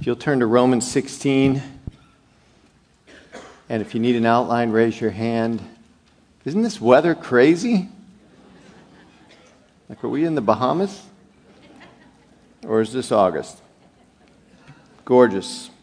If you'll turn to Romans 16, and if you need an outline, raise your hand. Isn't this weather crazy? Like, are we in the Bahamas? Or is this August? Gorgeous.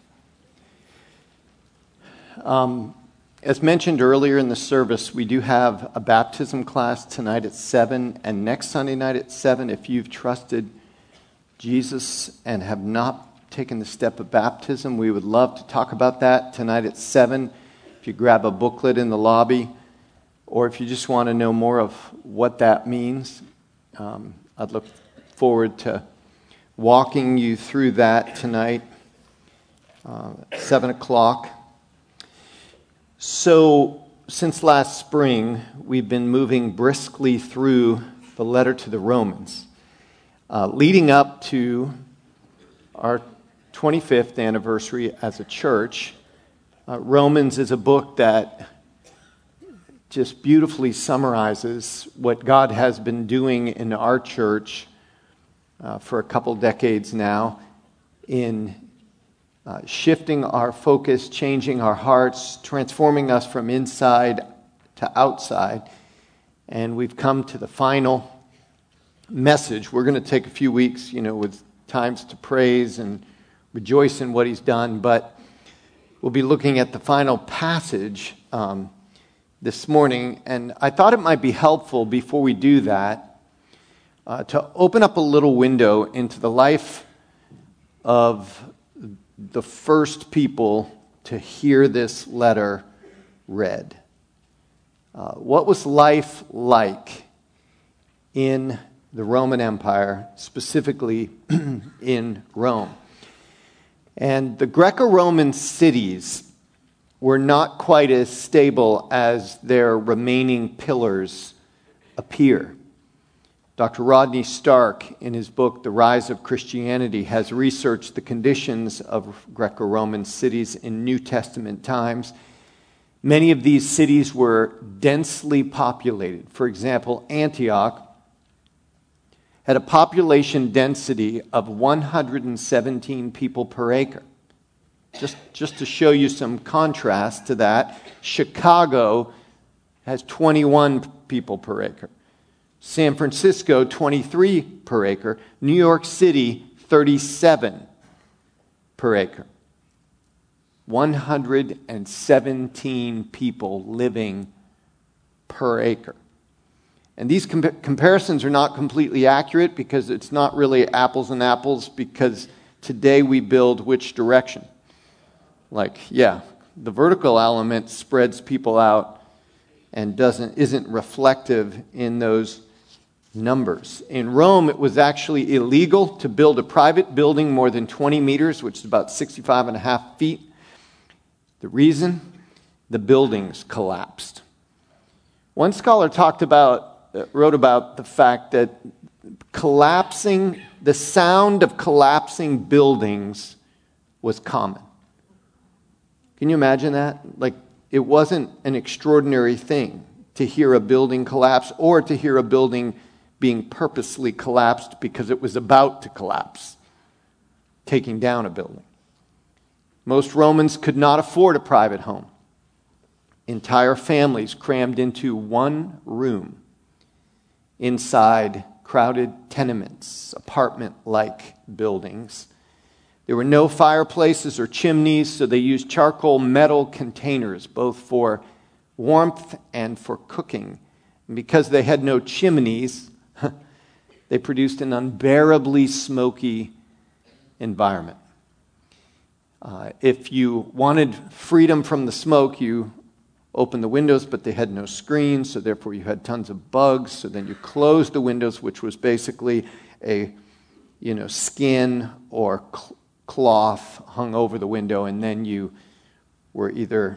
As mentioned earlier in the service, we do have a baptism class tonight at 7 and next Sunday night at 7. If you've trusted Jesus and have not taken the step of baptism, we would love to talk about that tonight at 7. If you grab a booklet in the lobby, or if you just want to know more of what that means, I'd look forward to walking you through that tonight, 7 o'clock. So, since last spring, we've been moving briskly through the letter to the Romans, leading up to our 25th anniversary as a church. Romans is a book that just beautifully summarizes what God has been doing in our church for a couple decades now in shifting our focus, changing our hearts, transforming us from inside to outside. And we've come to the final message. We're going to take a few weeks, with times to praise and rejoice in what he's done, but we'll be looking at the final passage this morning. And I thought it might be helpful before we do that to open up a little window into the life of the first people to hear this letter read. What was life like in the Roman Empire, specifically in Rome? And the Greco-Roman cities were not quite as stable as their remaining pillars appear. Dr. Rodney Stark, in his book, The Rise of Christianity, has researched the conditions of Greco-Roman cities in New Testament times. Many of these cities were densely populated. For example, Antioch had a population density of 117 people per acre. Just to show you some contrast to that, Chicago has 21 people per acre. San Francisco, 23 per acre. New York City, 37 per acre. 117 people living per acre. And these comparisons are not completely accurate because it's not really apples and apples, because today we build which direction? The vertical element spreads people out and isn't reflective in those numbers. In Rome, it was actually illegal to build a private building more than 20 meters, which is about 65 and a half feet. The reason? The buildings collapsed. One scholar wrote about the fact that the sound of collapsing buildings was common. Can you imagine that? It wasn't an extraordinary thing to hear a building collapse or to hear a building being purposely collapsed because it was about to collapse, taking down a building. Most Romans could not afford a private home. Entire families crammed into one room inside crowded tenements, apartment-like buildings. There were no fireplaces or chimneys, so they used charcoal metal containers, both for warmth and for cooking. And because they had no chimneys, they produced an unbearably smoky environment. If you wanted freedom from the smoke, you opened the windows, but they had no screens, so therefore you had tons of bugs. So then you closed the windows, which was basically a skin or cloth hung over the window, and then you were either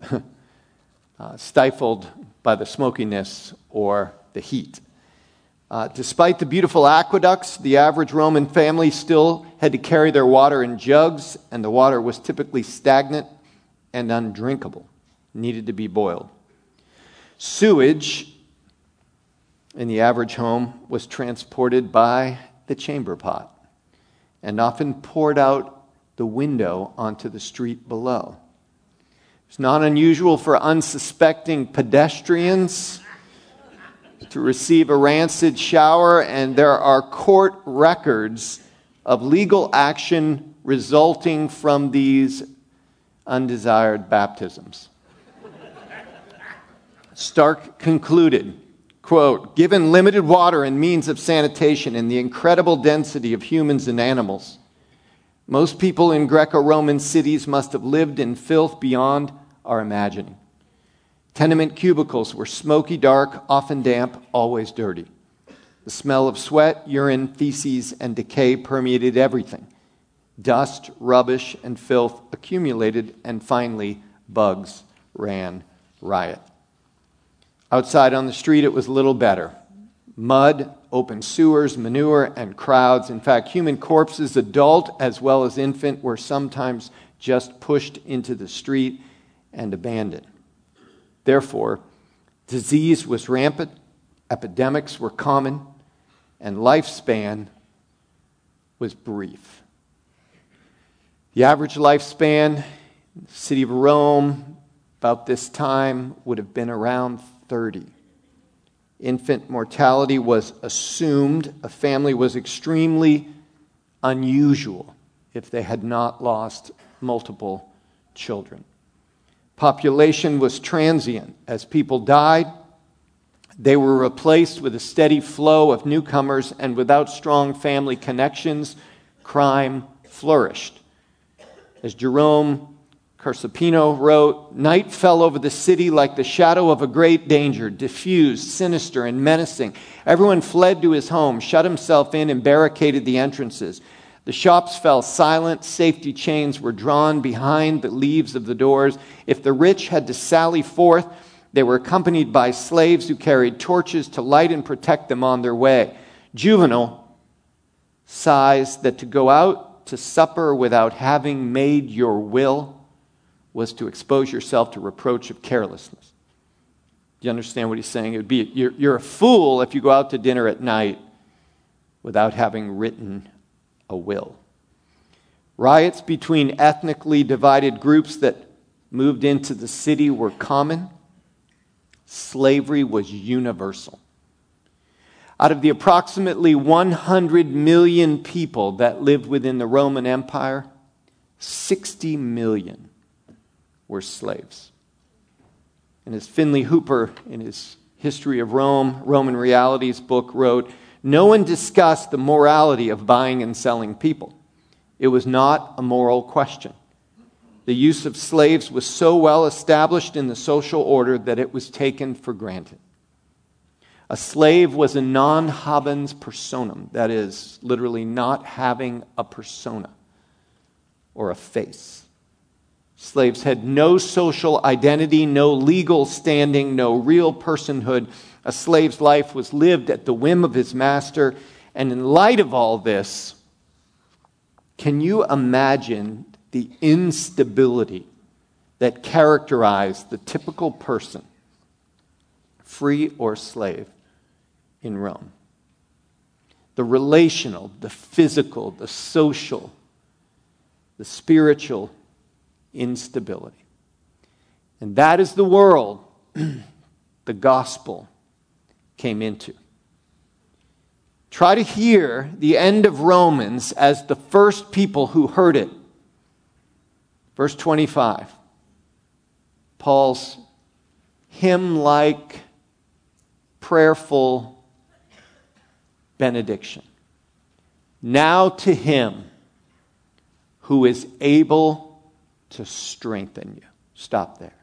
stifled by the smokiness or the heat. Despite the beautiful aqueducts, the average Roman family still had to carry their water in jugs, and the water was typically stagnant and undrinkable, needed to be boiled. Sewage in the average home was transported by the chamber pot and often poured out the the window onto the street below. It's not unusual for unsuspecting pedestrians to receive a rancid shower, and there are court records of legal action resulting from these undesired baptisms. Stark concluded, quote, "Given limited water and means of sanitation and the incredible density of humans and animals, most people in Greco-Roman cities must have lived in filth beyond our imagining. Tenement cubicles were smoky dark, often damp, always dirty. The smell of sweat, urine, feces, and decay permeated everything. Dust, rubbish, and filth accumulated, and finally, bugs ran riot. Outside on the street, it was little better. Mud, open sewers, manure, and crowds. In fact, human corpses, adult as well as infant, were sometimes just pushed into the street and abandoned. Therefore, disease was rampant, epidemics were common, and lifespan was brief. The average lifespan in the city of Rome about this time would have been around 30. Infant mortality was assumed. A family was extremely unusual if they had not lost multiple children. Population was transient. As people died, they were replaced with a steady flow of newcomers, and without strong family connections, crime flourished. As Jerome Carcepino wrote, "Night fell over the city like the shadow of a great danger, diffused, sinister, and menacing. Everyone fled to his home, shut himself in, and barricaded the entrances. The shops fell silent, safety chains were drawn behind the leaves of the doors. If the rich had to sally forth, they were accompanied by slaves who carried torches to light and protect them on their way. Juvenal sighs that to go out to supper without having made your will was to expose yourself to reproach of carelessness." Do you understand what he's saying? It would be you're a fool if you go out to dinner at night without having written a will. Riots between ethnically divided groups that moved into the city were common. Slavery was universal. Out of the approximately 100 million people that lived within the Roman Empire, 60 million were slaves. And as Finley Hooper, in his History of Rome, Roman Realities book, wrote, "No one discussed the morality of buying and selling people. It was not a moral question. The use of slaves was so well established in the social order that it was taken for granted. A slave was a non habens personam, that is, literally not having a persona or a face. Slaves had no social identity, no legal standing, no real personhood. A slave's life was lived at the whim of his master. And in light of all this, can you imagine the instability that characterized the typical person, free or slave, in Rome? The relational, the physical, the social, the spiritual instability. And that is the world the gospel came into. Try to hear the end of Romans as the first people who heard it. Verse 25. Paul's hymn-like, prayerful benediction. Now to him who is able to strengthen you. Stop there.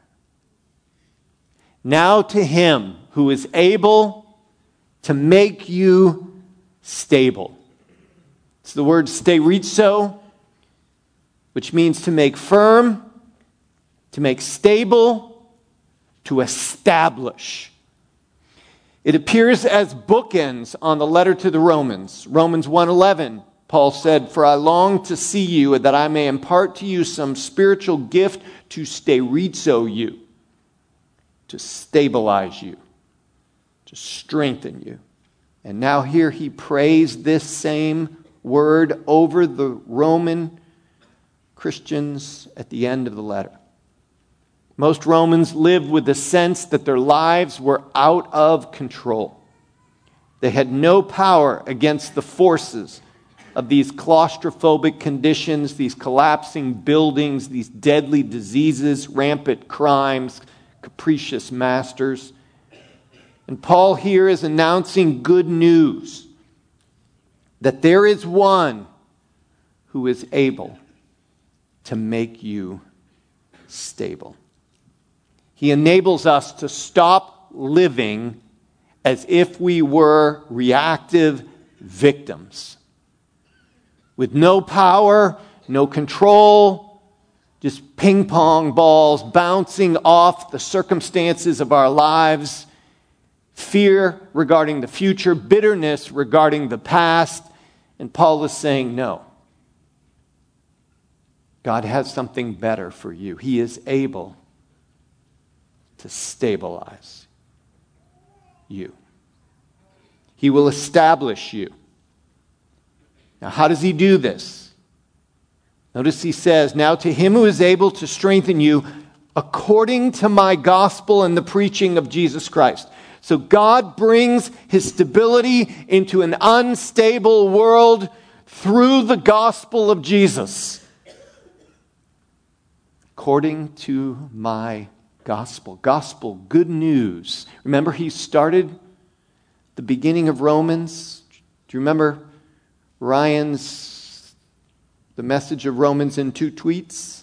Now to him who is able to make you stable. It's the word sterizo, which means to make firm, to make stable, to establish. It appears as bookends on the letter to the Romans. Romans 1:11. Paul said, "For I long to see you, that I may impart to you some spiritual gift to sterizo you," to stabilize you, to strengthen you. And now here he prays this same word over the Roman Christians at the end of the letter. Most Romans lived with the sense that their lives were out of control. They had no power against the forces of these claustrophobic conditions, these collapsing buildings, these deadly diseases, rampant crimes, capricious masters. And Paul here is announcing good news that there is one who is able to make you stable. He enables us to stop living as if we were reactive victims, with no power, no control, just ping pong balls bouncing off the circumstances of our lives, fear regarding the future, bitterness regarding the past. And Paul is saying, no. God has something better for you. He is able to stabilize you. He will establish you. Now, how does he do this? Notice he says, now to him who is able to strengthen you according to my gospel and the preaching of Jesus Christ. So God brings his stability into an unstable world through the gospel of Jesus. According to my gospel. Gospel, good news. Remember, he started the beginning of Romans. Do you remember Ryan's, the message of Romans in 2 tweets?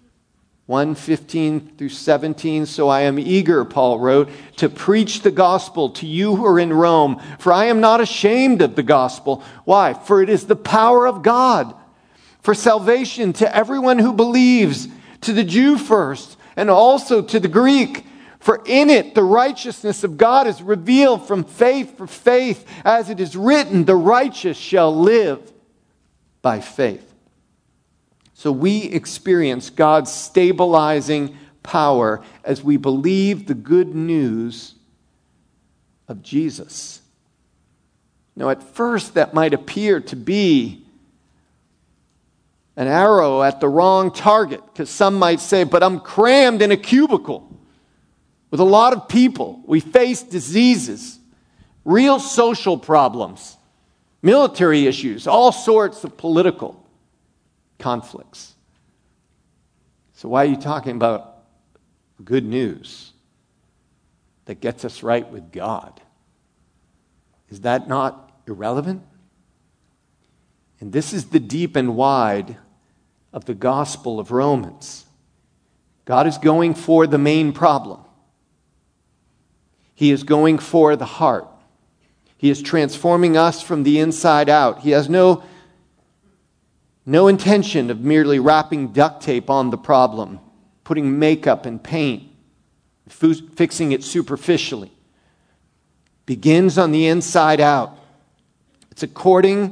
1:15 through 17. So I am eager, Paul wrote, to preach the gospel to you who are in Rome. For I am not ashamed of the gospel. Why? For it is the power of God for salvation to everyone who believes, to the Jew first, and also to the Greek. For in it the righteousness of God is revealed from faith for faith, as it is written, the righteous shall live by faith. So we experience God's stabilizing power as we believe the good news of Jesus. Now, at first, that might appear to be an arrow at the wrong target, because some might say, but I'm crammed in a cubicle with a lot of people. We face diseases, real social problems, military issues, all sorts of political conflicts. So why are you talking about good news that gets us right with God? Is that not irrelevant? And this is the deep and wide of the gospel of Romans. God is going for the main problem. He is going for the heart. He is transforming us from the inside out. He has no intention of merely wrapping duct tape on the problem, putting makeup and paint, fixing it superficially. Begins on the inside out. It's according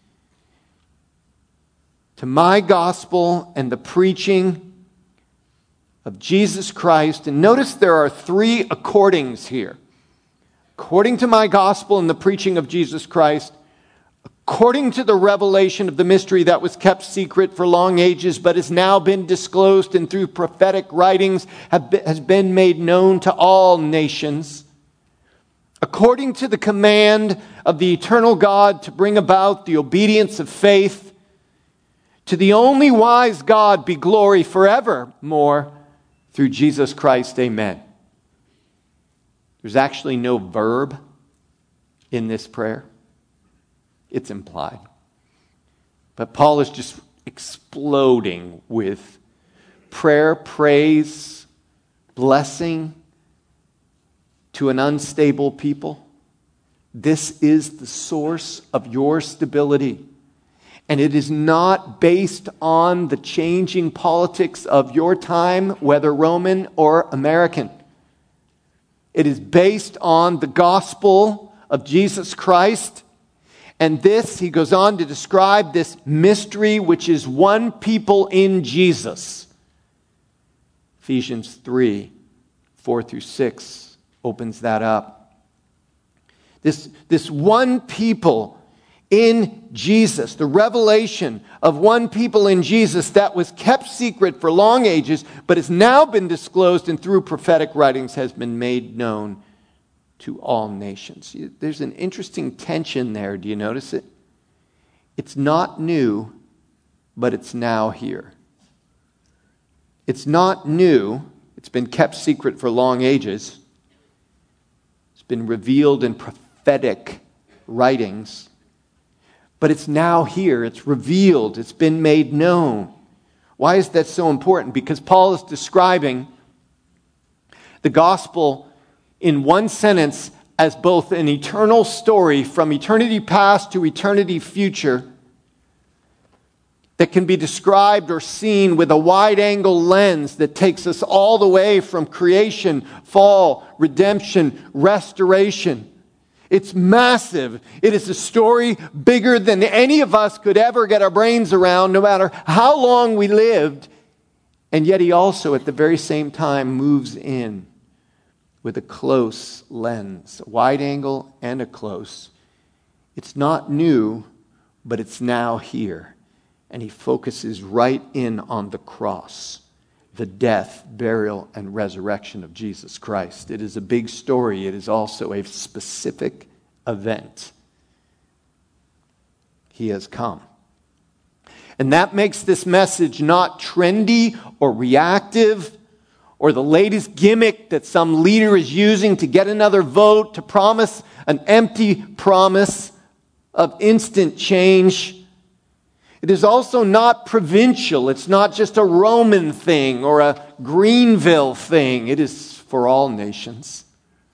to my gospel and the preaching of Jesus Christ. And notice there are 3 accordings here. According to my gospel and the preaching of Jesus Christ, according to the revelation of the mystery that was kept secret for long ages, but has now been disclosed and through prophetic writings has been made known to all nations, according to the command of the eternal God to bring about the obedience of faith, to the only wise God be glory forevermore through Jesus Christ. Amen. There's actually no verb in this prayer. It's implied. But Paul is just exploding with prayer, praise, blessing to an unstable people. This is the source of your stability. And it is not based on the changing politics of your time, whether Roman or American. It is based on the gospel of Jesus Christ. And this, he goes on to describe this mystery, which is one people in Jesus. Ephesians 3, 4 through 6 opens that up. This one people in Jesus, the revelation of one people in Jesus that was kept secret for long ages, but has now been disclosed and through prophetic writings has been made known to all nations. There's an interesting tension there. Do you notice it? It's not new, but it's now here. It's not new. It's been kept secret for long ages. It's been revealed in prophetic writings. But it's now here. It's revealed. It's been made known. Why is that so important? Because Paul is describing the gospel in one sentence as both an eternal story from eternity past to eternity future that can be described or seen with a wide-angle lens that takes us all the way from creation, fall, redemption, restoration. It's massive. It is a story bigger than any of us could ever get our brains around, no matter how long we lived. And yet he also, at the very same time, moves in with a close lens, a wide angle and a close. It's not new, but it's now here. And he focuses right in on the cross, the death, burial, and resurrection of Jesus Christ. It is a big story. It is also a specific event. He has come. And that makes this message not trendy or reactive or the latest gimmick that some leader is using to get another vote, to promise an empty promise of instant change. It is also not provincial. It's not just a Roman thing or a Greenville thing. It is for all nations.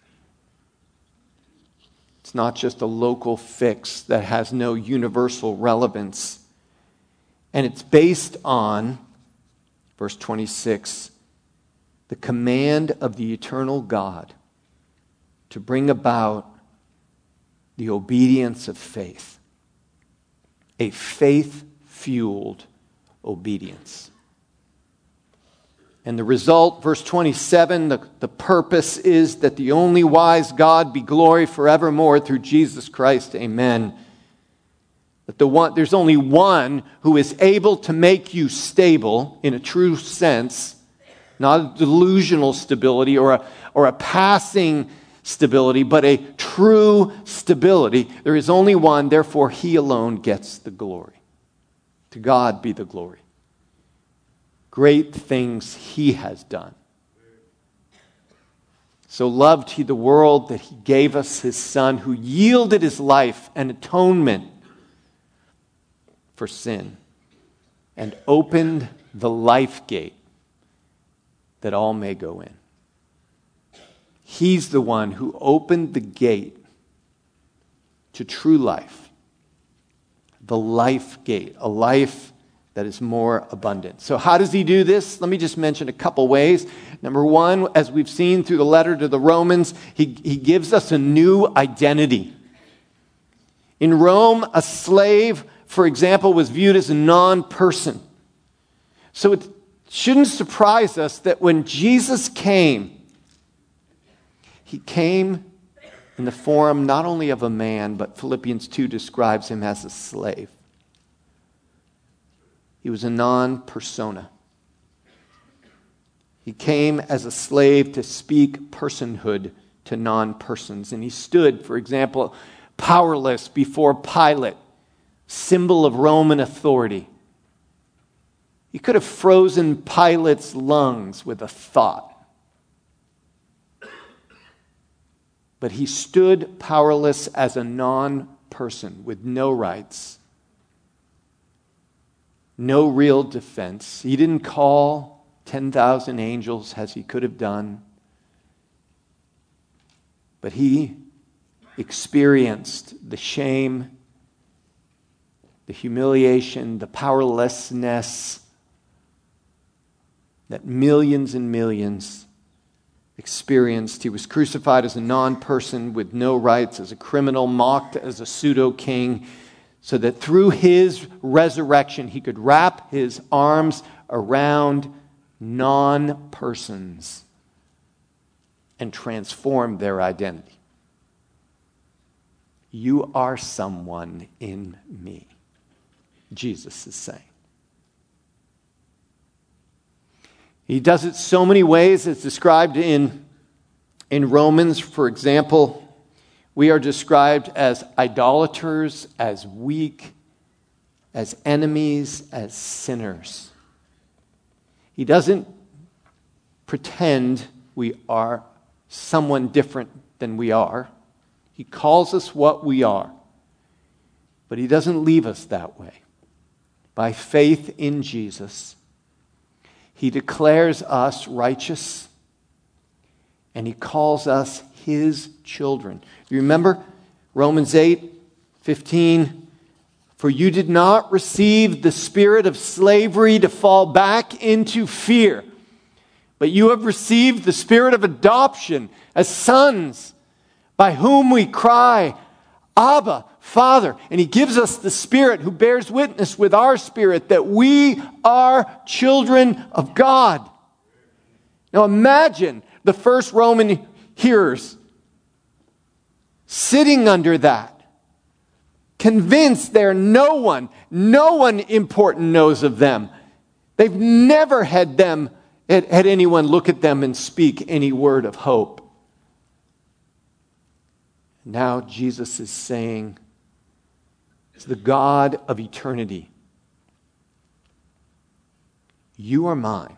It's not just a local fix that has no universal relevance. And it's based on, verse 26, the command of the eternal God to bring about the obedience of faith. A faith-fueled obedience. And the result, verse 27, the purpose is that the only wise God be glory forevermore through Jesus Christ. Amen. That there's only one who is able to make you stable in a true sense, not a delusional stability or a passing stability, but a true stability. There is only one, therefore he alone gets the glory. To God be the glory. Great things he has done. So loved he the world that he gave us his Son, who yielded his life an atonement for sin and opened the life gate that all may go in. He's the one who opened the gate to true life. The life gate, a life that is more abundant. So how does he do this? Let me just mention a couple ways. Number one, as we've seen through the letter to the Romans, he gives us a new identity. In Rome, a slave, for example, was viewed as a non-person. So it shouldn't surprise us that when Jesus came, he came in the form not only of a man, but Philippians 2 describes him as a slave. He was a non-persona. He came as a slave to speak personhood to non-persons. And he stood, for example, powerless before Pilate, symbol of Roman authority. He could have frozen Pilate's lungs with a thought. But he stood powerless as a non-person with no rights, no real defense. He didn't call 10,000 angels as he could have done. But he experienced the shame, the humiliation, the powerlessness that millions and millions experienced. He was crucified as a non-person with no rights, as a criminal, mocked as a pseudo-king, so that through his resurrection he could wrap his arms around non-persons and transform their identity. You are someone in me, Jesus is saying. He does it so many ways. It's described in Romans. For example, we are described as idolaters, as weak, as enemies, as sinners. He doesn't pretend we are someone different than we are. He calls us what we are. But he doesn't leave us that way. By faith in Jesus, he declares us righteous, and he calls us his children. You remember Romans 8:15? For you did not receive the spirit of slavery to fall back into fear, but you have received the spirit of adoption as sons, by whom we cry, Abba, Father. And he gives us the Spirit who bears witness with our spirit that we are children of God. Now imagine the first Roman hearers sitting under that, convinced no one important knows of them. They've never had anyone look at them and speak any word of hope. Now Jesus is saying, it's the God of eternity. You are mine.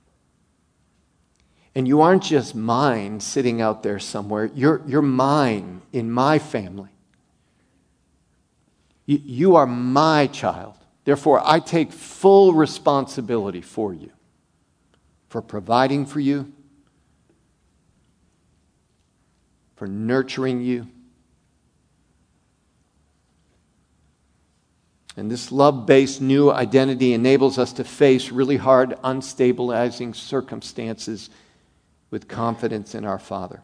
And you aren't just mine sitting out there somewhere. You're mine in my family. You are my child. Therefore, I take full responsibility for you, for providing for you, for nurturing you. And this love-based new identity enables us to face really hard, unstabilizing circumstances with confidence in our Father.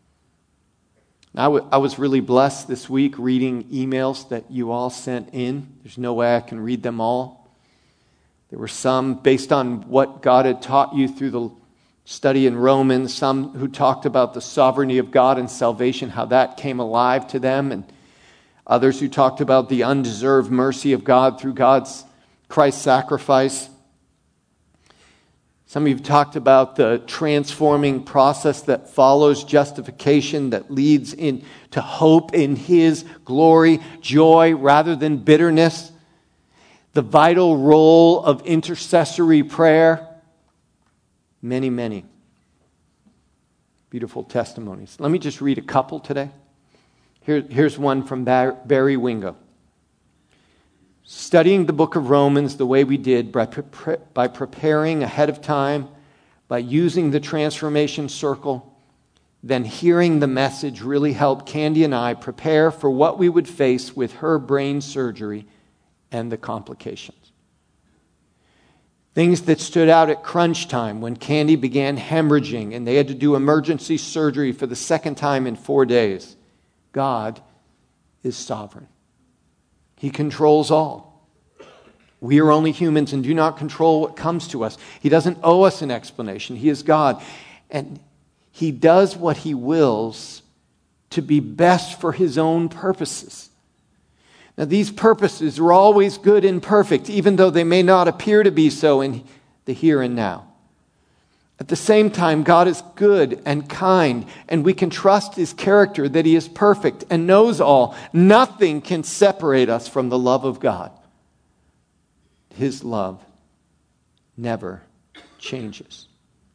I was really blessed this week reading emails that you all sent in. There's no way I can read them all. There were some based on what God had taught you through the study in Romans, some who talked about the sovereignty of God and salvation, how that came alive to them, and others who talked about the undeserved mercy of God through Christ's sacrifice. Some of you have talked about the transforming process that follows justification, that leads into hope in his glory, joy rather than bitterness. The vital role of intercessory prayer. Many, many beautiful testimonies. Let me just read a couple today. Here's one from Barry Wingo. Studying the book of Romans the way we did, by preparing ahead of time, by using the transformation circle, then hearing the message really helped Candy and I prepare for what we would face with her brain surgery and the complications. Things that stood out at crunch time when Candy began hemorrhaging and they had to do emergency surgery for the second time in 4 days. God is sovereign. He controls all. We are only humans and do not control what comes to us. He doesn't owe us an explanation. He is God. And he does what he wills to be best for his own purposes. Now, these purposes are always good and perfect, even though they may not appear to be so in the here and now. At the same time, God is good and kind, and we can trust his character that he is perfect and knows all. Nothing can separate us from the love of God. His love never changes.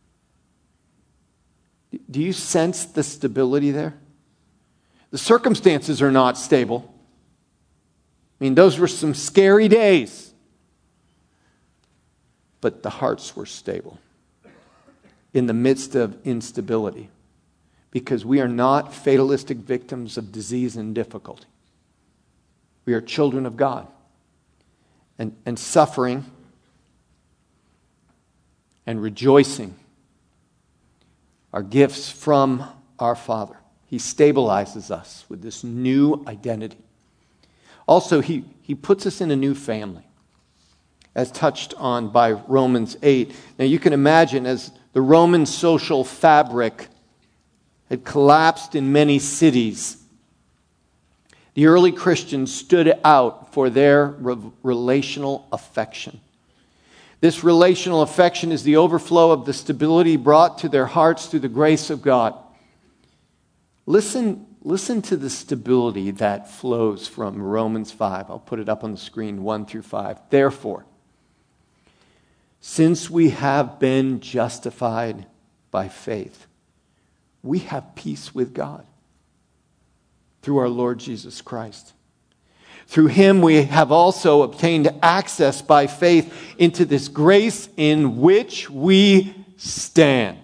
Do you sense the stability there? The circumstances are not stable. I mean, those were some scary days. But the hearts were stable in the midst of instability, because we are not fatalistic victims of disease and difficulty. We are children of God. And suffering and rejoicing are gifts from our Father. He stabilizes us with this new identity. Also, he puts us in a new family, as touched on by Romans 8. Now you can imagine, as the Roman social fabric had collapsed in many cities, The early Christians stood out for their relational affection. This relational affection is the overflow of the stability brought to their hearts through the grace of God. Listen to the stability that flows from Romans 5. I'll put it up on the screen, 1 through 5. Therefore, since we have been justified by faith, we have peace with God through our Lord Jesus Christ. Through him we have also obtained access by faith into this grace in which we stand.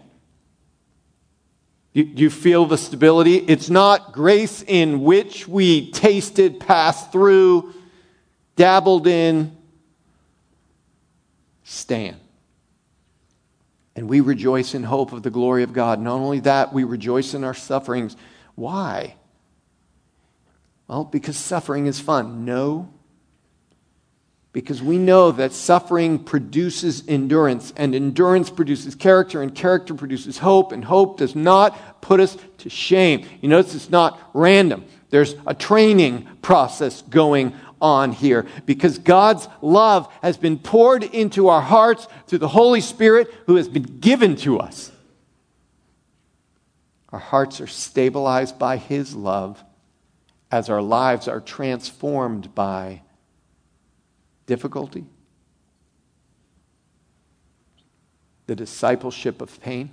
Do you feel the stability? It's not grace in which we tasted, passed through, dabbled in. Stand. And we rejoice in hope of the glory of God. Not only that, we rejoice in our sufferings. Why? Well, because suffering is fun. No. Because we know that suffering produces endurance, and endurance produces character, and character produces hope, and hope does not put us to shame. You notice it's not random. There's a training process going on here, because God's love has been poured into our hearts through the Holy Spirit who has been given to us. Our hearts are stabilized by his love as our lives are transformed by difficulty, the discipleship of pain.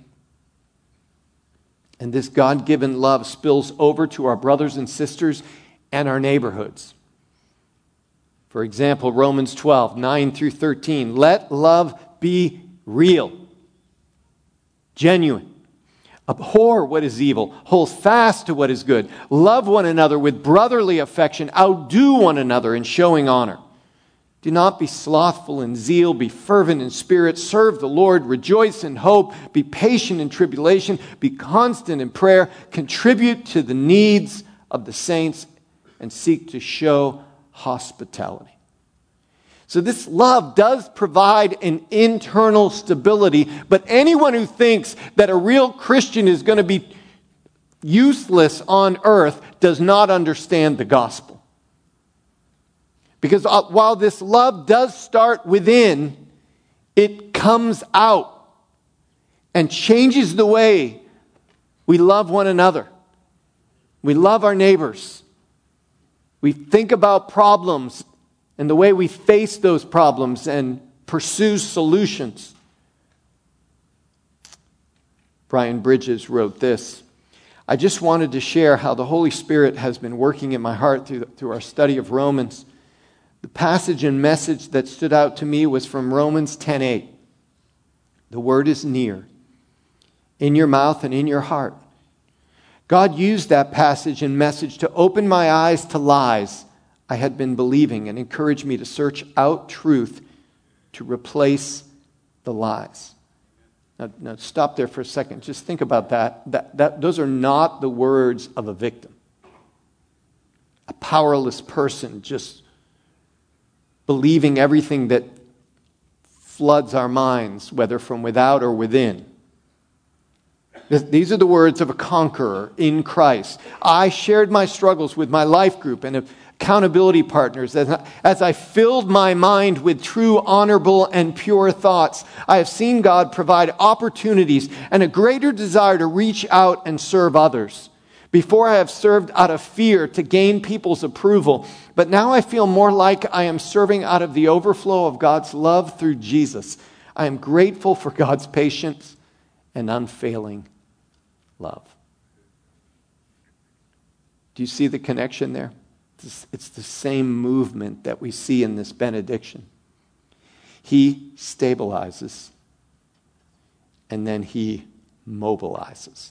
And this God-given love spills over to our brothers and sisters and our neighborhoods. For example, Romans 12, 9 through 13. Let love be real, genuine. Abhor what is evil. Hold fast to what is good. Love one another with brotherly affection. Outdo one another in showing honor. Do not be slothful in zeal. Be fervent in spirit. Serve the Lord. Rejoice in hope. Be patient in tribulation. Be constant in prayer. Contribute to the needs of the saints and seek to show hospitality. So this love does provide an internal stability, but anyone who thinks that a real Christian is going to be useless on earth does not understand the gospel. Because while this love does start within, it comes out and changes the way we love one another. We love our neighbors. We think about problems and the way we face those problems and pursue solutions. Brian Bridges wrote this. I just wanted to share how the Holy Spirit has been working in my heart through our study of Romans. The passage and message that stood out to me was from Romans 10:8. The word is near, in your mouth and in your heart. God used that passage and message to open my eyes to lies I had been believing and encourage me to search out truth to replace the lies. Now stop there for a second. Just think about that. Those are not the words of a victim. A powerless person just believing everything that floods our minds, whether from without or within. These are the words of a conqueror in Christ. I shared my struggles with my life group and accountability partners. As I filled my mind with true, honorable, and pure thoughts, I have seen God provide opportunities and a greater desire to reach out and serve others. Before I have served out of fear to gain people's approval, but now I feel more like I am serving out of the overflow of God's love through Jesus. I am grateful for God's patience and unfailing love. Do you see the connection there? It's the same movement that we see in this benediction. He stabilizes, and then he mobilizes.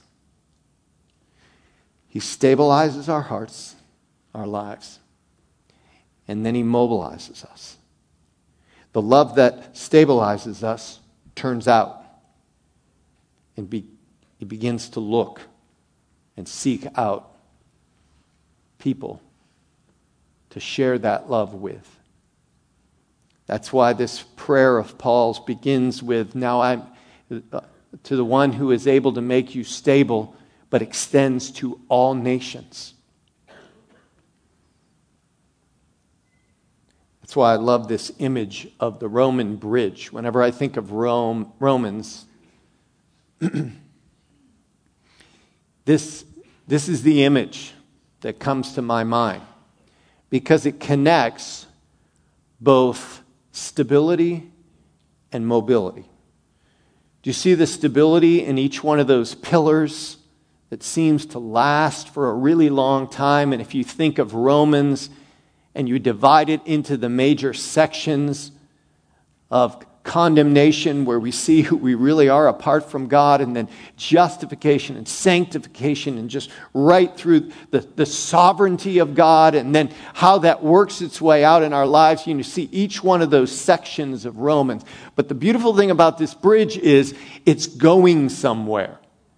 He stabilizes our hearts, our lives, and then he mobilizes us. The love that stabilizes us turns out, and he begins to look and seek out people to share that love with. That's why this prayer of Paul's begins with, now I'm to the one who is able to make you stable, but extends to all nations. That's why I love this image of the Roman bridge. Whenever I think of Romans, this is the image that comes to my mind because it connects both stability and mobility. Do you see the stability in each one of those pillars that seems to last for a really long time? And if you think of Romans and you divide it into the major sections of condemnation where we see who we really are apart from God, and then justification and sanctification, and just right through the sovereignty of God, and then how that works its way out in our lives. You see each one of those sections of Romans. But the beautiful thing about this bridge is it's going somewhere.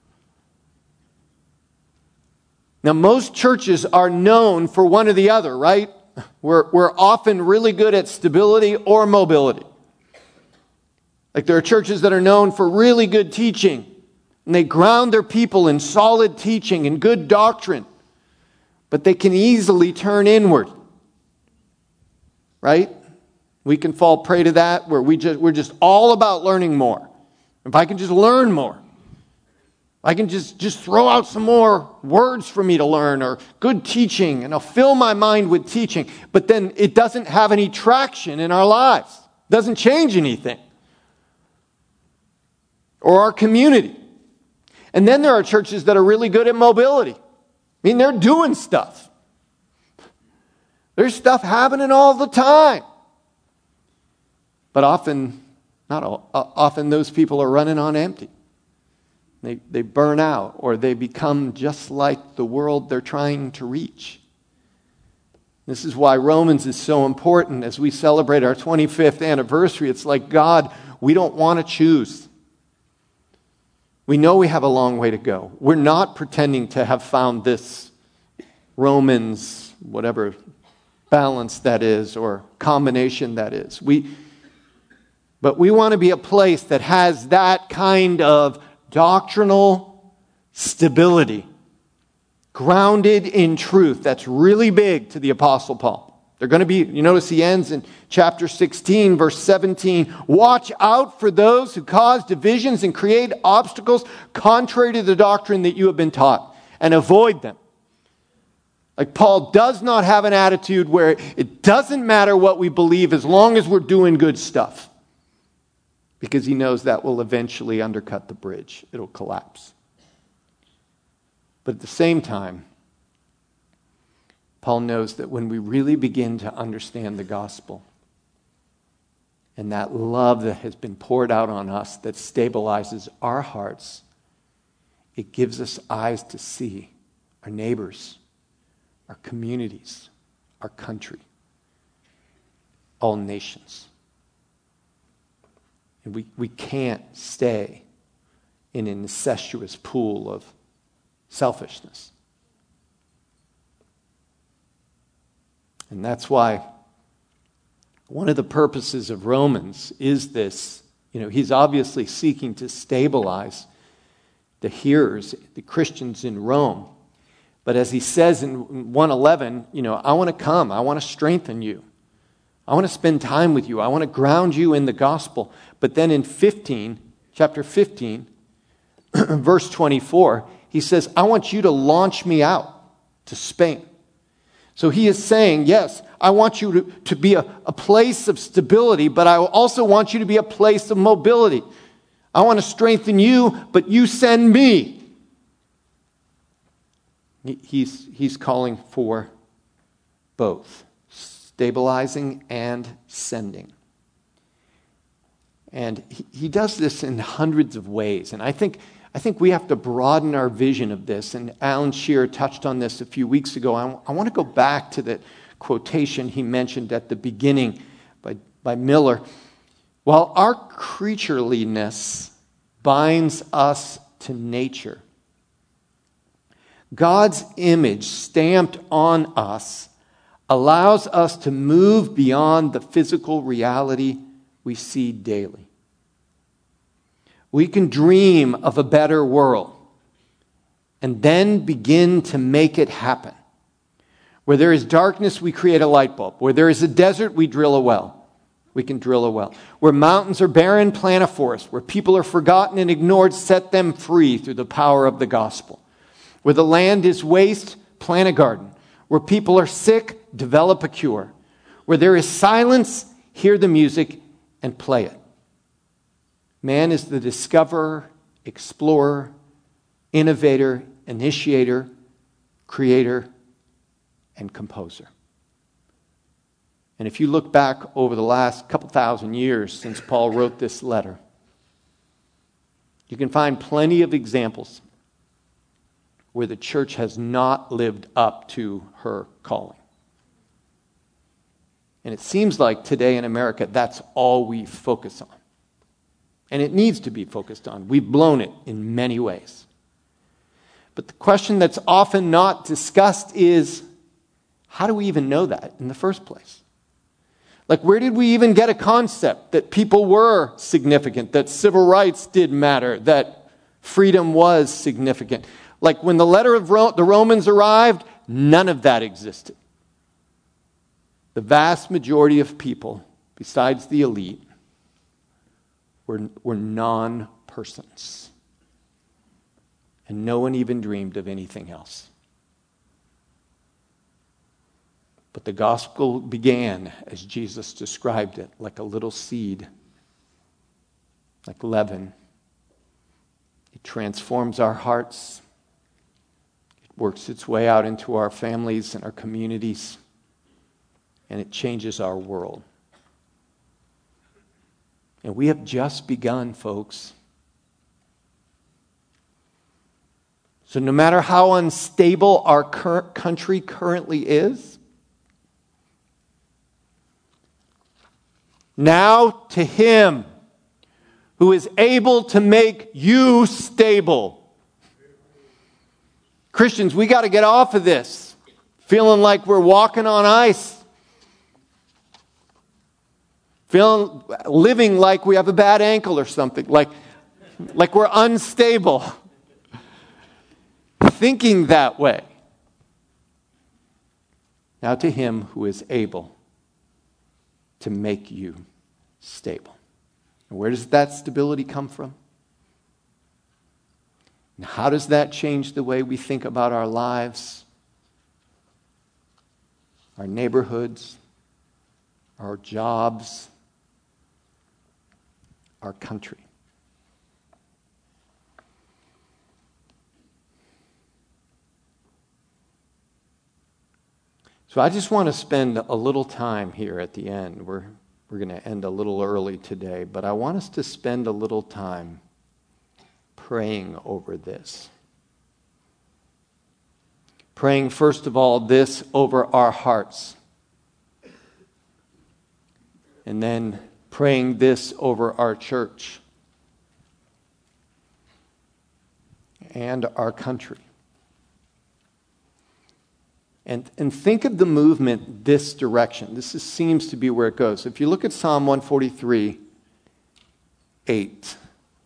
Now, most churches are known for one or the other, right? We're often really good at stability or mobility. Like there are churches that are known for really good teaching, and they ground their people in solid teaching and good doctrine, but they can easily turn inward, right? We can fall prey to that where we're just all about learning more. If I can just learn more, I can just throw out some more words for me to learn or good teaching, and I'll fill my mind with teaching, but then it doesn't have any traction in our lives. It doesn't change anything. Or our community. And then there are churches that are really good at mobility. I mean, they're doing stuff. There's stuff happening all the time. But often those people are running on empty. They burn out, or they become just like the world they're trying to reach. This is why Romans is so important as we celebrate our 25th anniversary. It's like, God, we don't want to choose. We know we have a long way to go. We're not pretending to have found this Romans, whatever balance that is, or combination that is. But we want to be a place that has that kind of doctrinal stability, grounded in truth. That's really big to the Apostle Paul. They're going to be, you notice he ends in chapter 16, verse 17. Watch out for those who cause divisions and create obstacles contrary to the doctrine that you have been taught, and avoid them. Like Paul does not have an attitude where it doesn't matter what we believe as long as we're doing good stuff. Because he knows that will eventually undercut the bridge. It'll collapse. But at the same time, Paul knows that when we really begin to understand the gospel and that love that has been poured out on us that stabilizes our hearts, it gives us eyes to see our neighbors, our communities, our country, all nations. And we can't stay in an incestuous pool of selfishness. And that's why one of the purposes of Romans is this. He's obviously seeking to stabilize the hearers, the Christians in Rome. But as he says in 1:11, I want to come. I want to strengthen you. I want to spend time with you. I want to ground you in the gospel. But then in chapter 15, verse 24, he says, I want you to launch me out to Spain. So he is saying, yes, I want you to be a place of stability, but I also want you to be a place of mobility. I want to strengthen you, but you send me. He's calling for both, stabilizing and sending. And he does this in hundreds of ways. And I think we have to broaden our vision of this. And Alan Shearer touched on this a few weeks ago. I want to go back to that quotation he mentioned at the beginning by Miller. While our creatureliness binds us to nature, God's image stamped on us allows us to move beyond the physical reality we see daily. We can dream of a better world and then begin to make it happen. Where there is darkness, we create a light bulb. Where there is a desert, we drill a well. We can drill a well. Where mountains are barren, plant a forest. Where people are forgotten and ignored, set them free through the power of the gospel. Where the land is waste, plant a garden. Where people are sick, develop a cure. Where there is silence, hear the music and play it. Man is the discoverer, explorer, innovator, initiator, creator, and composer. And if you look back over the last couple thousand years since Paul wrote this letter, you can find plenty of examples where the church has not lived up to her calling. And it seems like today in America, that's all we focus on. And it needs to be focused on. We've blown it in many ways. But the question that's often not discussed is, how do we even know that in the first place? Like, where did we even get a concept that people were significant, that civil rights did matter, that freedom was significant? Like, when the letter of the Romans arrived, none of that existed. The vast majority of people, besides the elite, were non-persons. And no one even dreamed of anything else. But the gospel began, as Jesus described it, like a little seed, like leaven. It transforms our hearts. It works its way out into our families and our communities. And it changes our world. And we have just begun, folks. So no matter how unstable our country currently is, now to Him who is able to make you stable. Christians, we got to get off of this, feeling like we're walking on ice. Living like we have a bad ankle or something, like we're unstable. Thinking that way. Now to Him who is able to make you stable. And where does that stability come from? And how does that change the way we think about our lives, our neighborhoods, our jobs, our country? So I just want to spend a little time here at the end. We're going to end a little early today, but I want us to spend a little time praying over this. Praying, first of all, this over our hearts. And then praying this over our church and our country. And think of the movement this direction. Seems to be where it goes. If you look at Psalm 143, 8.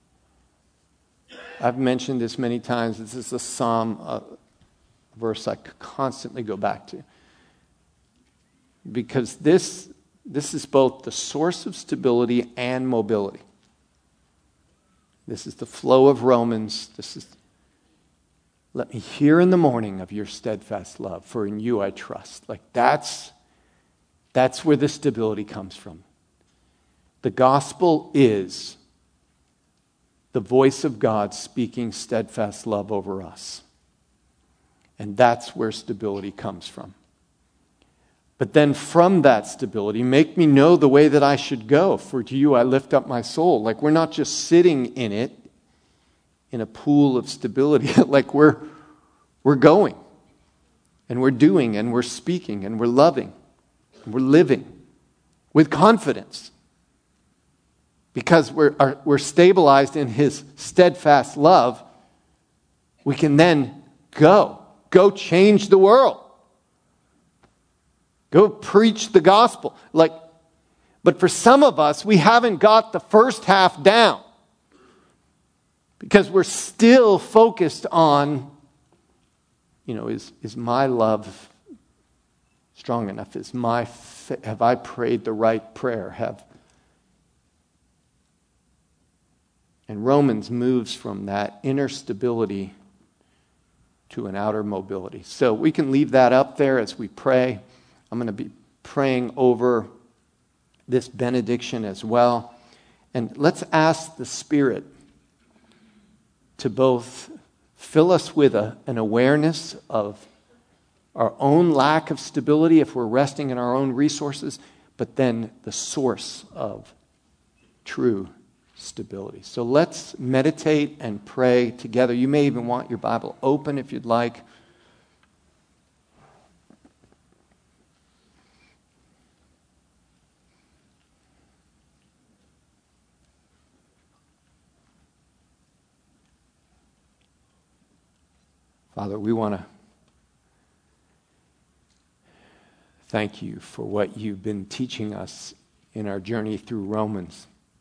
I've mentioned this many times. This is a psalm verse I constantly go back to. Because this is both the source of stability and mobility. This is the flow of Romans. Let me hear in the morning of your steadfast love, for in you I trust. Like that's where the stability comes from. The gospel is the voice of God speaking steadfast love over us. And that's where stability comes from. But then from that stability, make me know the way that I should go. For to you I lift up my soul. Like we're not just sitting in it, in a pool of stability. Like we're going. And we're doing. And we're speaking. And we're loving. And we're living. With confidence. Because we're stabilized in His steadfast love. We can then go. Go change the world. Go preach the gospel. But for some of us, we haven't got the first half down. Because we're still focused on, is my love strong enough? Have I prayed the right prayer? And Romans moves from that inner stability to an outer mobility. So we can leave that up there as we pray. I'm going to be praying over this benediction as well. And let's ask the Spirit to both fill us with an awareness of our own lack of stability if we're resting in our own resources, but then the source of true stability. So let's meditate and pray together. You may even want your Bible open if you'd like. Father, we want to thank you for what you've been teaching us in our journey through Romans.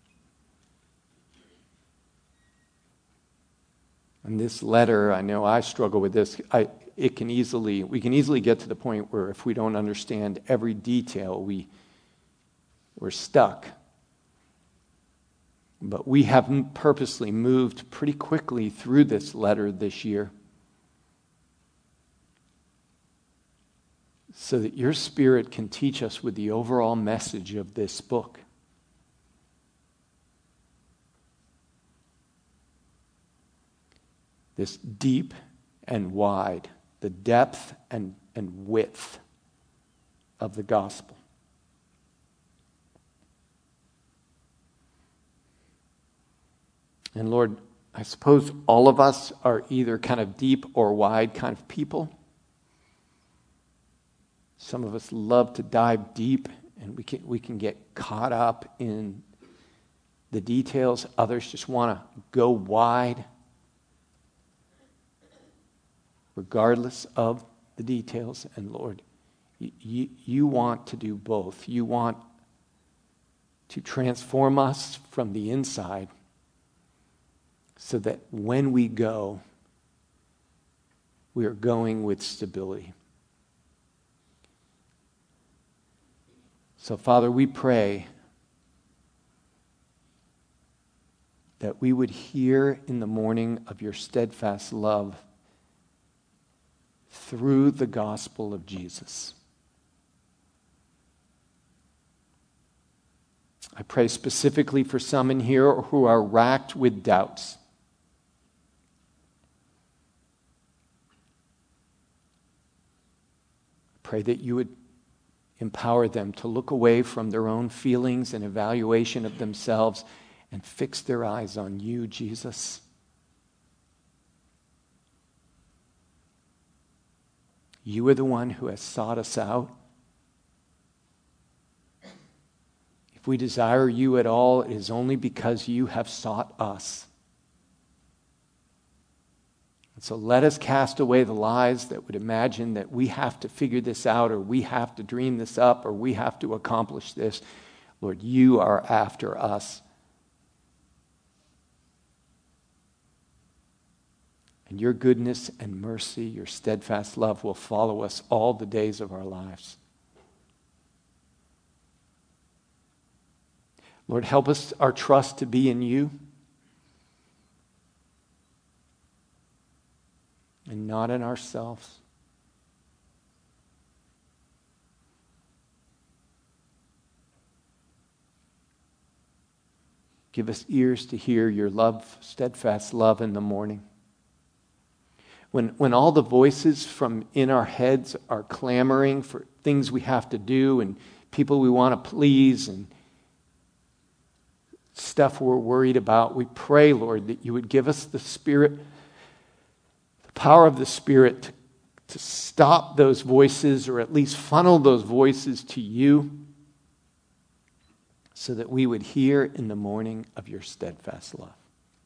And this letter, I know I struggle with this. We can easily get to the point where if we don't understand every detail, we're stuck. But we have purposely moved pretty quickly through this letter this year, so that your Spirit can teach us with the overall message of this book. This deep and wide, the depth and width of the gospel. And Lord, I suppose all of us are either kind of deep or wide kind of people. Some of us love to dive deep, and we can get caught up in the details. Others just want to go wide, regardless of the details. And Lord, you want to do both. You want to transform us from the inside so that when we go, we are going with stability. So, Father, we pray that we would hear in the morning of your steadfast love through the gospel of Jesus. I pray specifically for some in here who are racked with doubts. I pray that you would empower them to look away from their own feelings and evaluation of themselves and fix their eyes on you, Jesus. You are the one who has sought us out. If we desire you at all, it is only because you have sought us. And so let us cast away the lies that would imagine that we have to figure this out, or we have to dream this up, or we have to accomplish this. Lord, you are after us. And your goodness and mercy, your steadfast love will follow us all the days of our lives. Lord, help us, our trust to be in you and not in ourselves. Give us ears to hear your love, steadfast love in the morning. When all the voices from in our heads are clamoring for things we have to do and people we want to please and stuff we're worried about, we pray, Lord, that you would give us the Spirit, the power of the Spirit to stop those voices, or at least funnel those voices to you, so that we would hear in the morning of your steadfast love.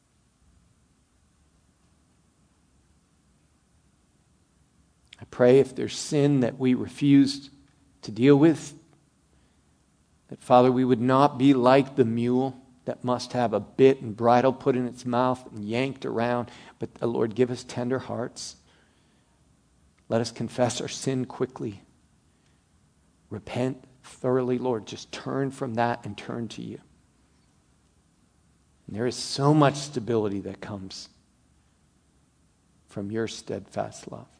I pray if there's sin that we refuse to deal with, that, Father, we would not be like the mule that must have a bit and bridle put in its mouth and yanked around, but, Lord, give us tender hearts. Let us confess our sin quickly repent thoroughly, Lord. Just turn from that and turn to you. And there is so much stability that comes from your steadfast love.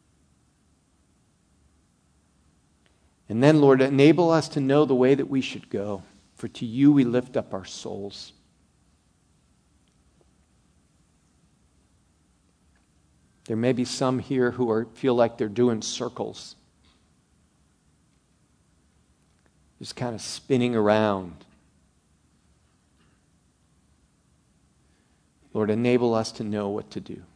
And then, Lord, enable us to know the way that we should go. For to you we lift up our souls. There may be some here who feel like they're doing circles. Just kind of spinning around. Lord, enable us to know what to do.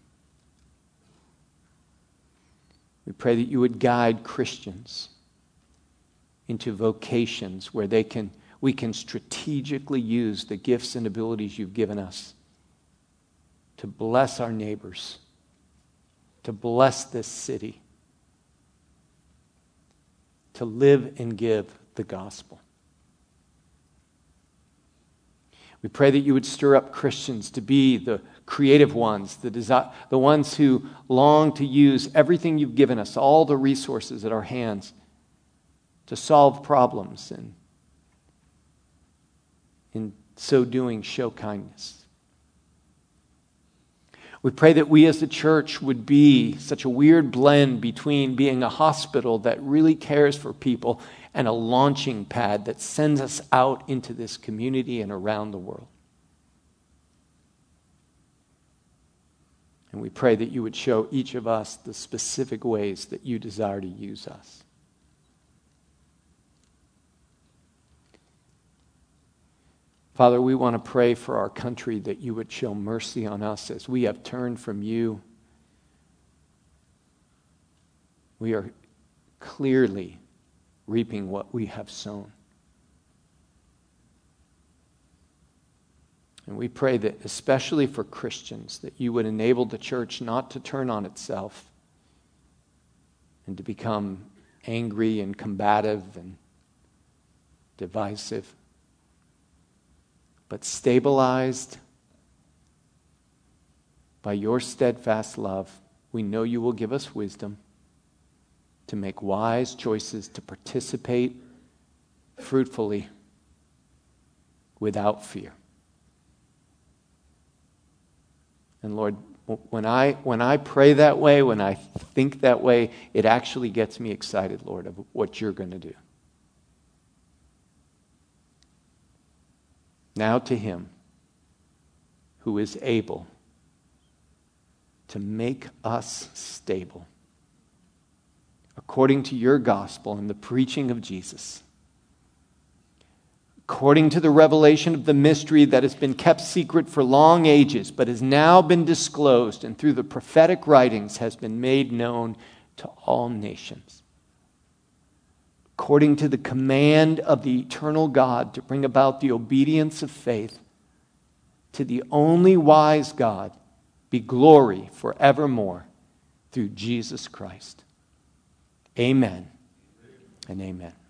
We pray that you would guide Christians into vocations where we can strategically use the gifts and abilities you've given us to bless our neighbors, to bless this city, to live and give the gospel. We pray that you would stir up Christians to be the creative ones, the ones who long to use everything you've given us, all the resources at our hands, to solve problems and in so doing show kindness. We pray that we as a church would be such a weird blend between being a hospital that really cares for people and a launching pad that sends us out into this community and around the world. And we pray that you would show each of us the specific ways that you desire to use us. Father, we want to pray for our country that you would show mercy on us as we have turned from you. We are clearly reaping what we have sown. And we pray that, especially for Christians, that you would enable the church not to turn on itself and to become angry and combative and divisive, but stabilized by your steadfast love. We know you will give us wisdom to make wise choices, to participate fruitfully without fear. And Lord, when I pray that way, when I think that way, it actually gets me excited, Lord, of what you're going to do. Now to him who is able to make us stable according to your gospel and the preaching of Jesus, according to the revelation of the mystery that has been kept secret for long ages, but has now been disclosed and through the prophetic writings has been made known to all nations. According to the command of the eternal God to bring about the obedience of faith, to the only wise God be glory forevermore through Jesus Christ. Amen and amen.